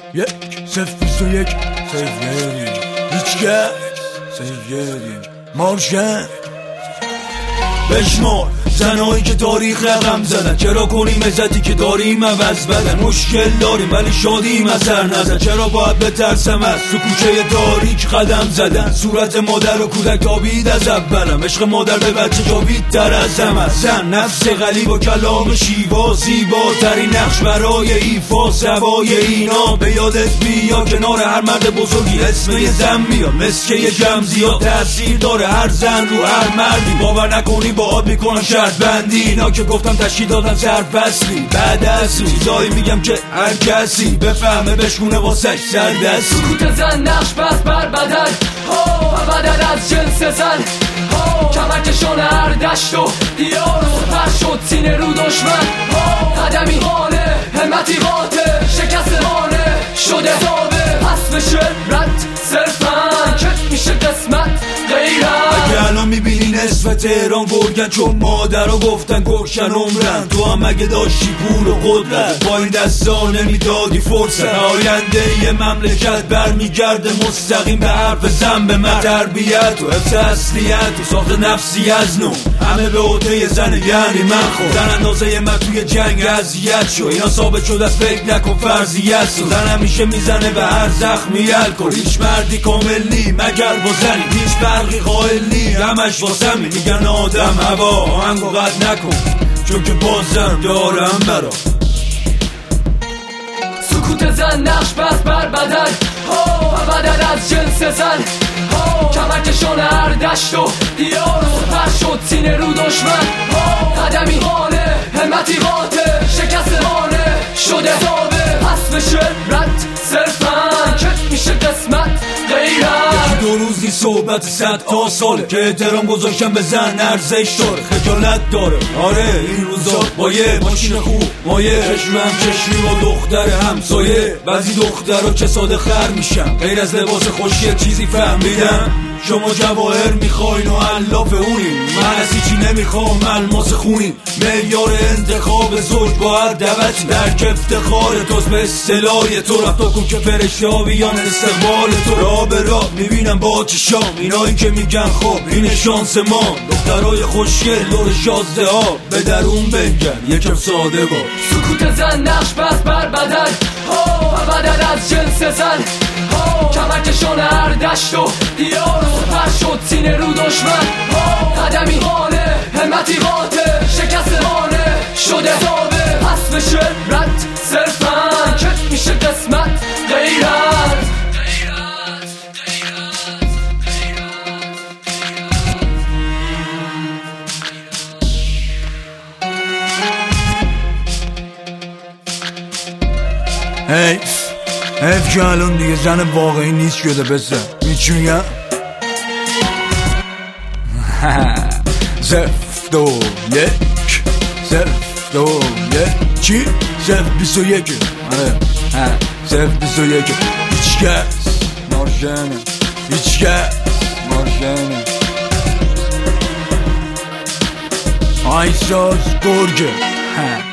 1-0-21 sevgilim, hiç gel sevgilim مارشن بشمار زنهایی که تاریخ رقم زدن. چرا کنیم عزتی که داریم عوض بدن؟ مشکل داریم ولی شادیم اثر نزد. چرا باید بترسم از تو کوچه تاریک قدم زدن؟ صورت مادر و کودک تابید از اولم. عشق مادر به بچه جاوید تر از هم. زن نفس غلیب و کلام شیوا، زیباترین نقش برای ایفا. سوای اینا به یادت بیا کنار هر مرد بزرگی اسم یه زن میاد. مسکه یه جمع زیاد تأثیر داره هر زن رو هر مردی. باور نکنی باهات میکنن شرط بندی. اینا که گفتم تشکیل دادن سرفصلی. بعد از چیزایی میگم که هر کسی بفهمه بشونه واسش سردست. سکوت زن نقش بست بر بدن و بدن از جنس زن. کمرکشان هر دشت و دیار و پر شد سینه رو دشمن. قدمی خانه همتی قاطع شکست خانه شده تابه. پس بشه رد صرفن که میشه قسمت غیرن. اگه الان میبینی نصف تهران گرگن چون مادرها گفتن گرشن عمرن. تو هم اگه داشتی پول و قدرت با این دستا نمیدادی فرصت. آینده یه مملکت برمیگرده مستقیم به حرف زن. به من تربیت و حفظ اصلیت و ساخت نفسی از نو همه به عهده زن یعنی من. خود زن اندازه من توی جنگ اذیت شو. اینا ثابت شد از فکر نکن فرضیت. زن همیشه میزنه به هر زخمی الکل. هیچ مردی کامل نی مگر با زنی. هیچ فرقی قائل نی همش واسم. میگن آدم هوا آهنگو قد نکن چون که بازم دارم برا. سکوت زن نقش بست بر بدن و بدن از جنس زن. کمرکشان هر دشت و دیار و پر شد سینه رو دشمن. قدمی خانه همتی قاطع شکست خانه شده تابه. پس بشه رد صرفن که میشه قسمت غیرن. دو روزی صحبت 100 تا ساله که احترام گذاشتن به زن ارزش داره. خجالت داره آره این روزا با یه ماشین خوب مایه. چشمم چشمی با دختر همسایه. بعضی دخترها که ساده خر میشن غیر از لباس خوشی چیزی فهمیدم. شما جواهر میخواین و علاف اونین. من از هیچی نمیخوام الماس خونین. معیار انتخاب زوج باید دعوتی در که افتخار توست به اصطلاح تو. رفتا کن که فرشته ها بیان استقبال تو. را به راه میبینم با چشام اینایی که میگن خب این شانس ما. دخترای خوشگل دور 16 ها به درون بنگر یکم ساده با. سکوت زن نقش بست بر بدن و بدن از جنس زن. کمرکشان هر دشت و دیار و پر شد سینه رو دشمن. قدمی خانه همتی قاطع شکست خانه شده تابه. پس بشه رد صرفن که میشه قسمت غیرت. حیف که الان دیگه زن واقعی نیست شده بسه. میچی میگم؟ 0-2-1 0-2-1 چی؟ 0-21 آره 0-21 هیچ کس مارشنه. هیچ کس مارشنه. آیساز گرگه